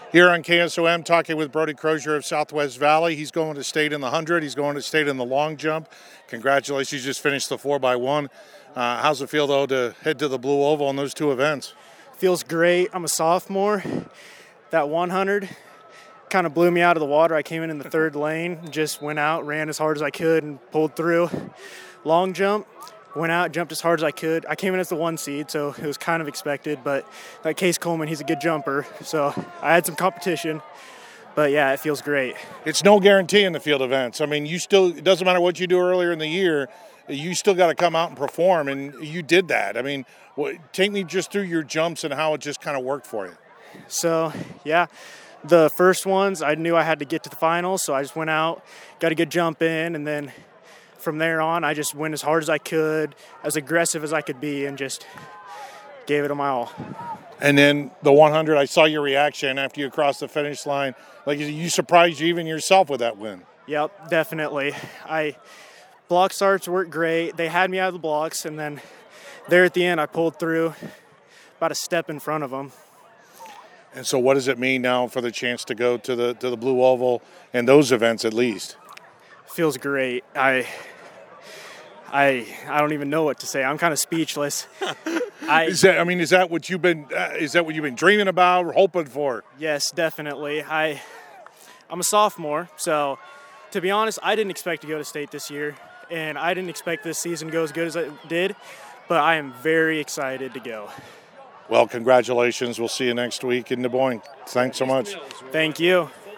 Here on KSOM, talking with Brody Crozier of Southwest Valley. He's going to state in the 100. He's going to state in the long jump. Congratulations, you just finished the 4x1. How's it feel, though, to head to the Blue Oval in those two events? Feels great. I'm a sophomore. That 100 kind of blew me out of the water. I came in the third lane, just went out, ran as hard as I could, and pulled through. Long jump. Went out, jumped as hard as I could. I came in as the 1 seed, so it was kind of expected. But like Case Coleman, he's a good jumper, so I had some competition. But yeah, it feels great. It's no guarantee in the field events. I mean, it doesn't matter what you do earlier in the year, you still got to come out and perform, and you did that. I mean, take me just through your jumps and how it just kind of worked for you. So yeah, the first ones I knew I had to get to the finals, so I just went out, got a good jump in, and then from there on, I just went as hard as I could, as aggressive as I could be, and just gave it my all. And then the 100, I saw your reaction after you crossed the finish line. Like, you surprised you even yourself with that win. Yep, definitely. Block starts worked great. They had me out of the blocks, and then there at the end, I pulled through about a step in front of them. And so what does it mean now for the chance to go to the Blue Oval and those events at least? Feels great. I don't even know what to say. I'm kind of speechless. Is that what you've been dreaming about or hoping for? Yes, definitely. I'm a sophomore, so to be honest, I didn't expect to go to state this year, and I didn't expect this season to go as good as it did, but I am very excited to go. Well, congratulations. We'll see you next week in Des Moines. Thanks so much. Thank you.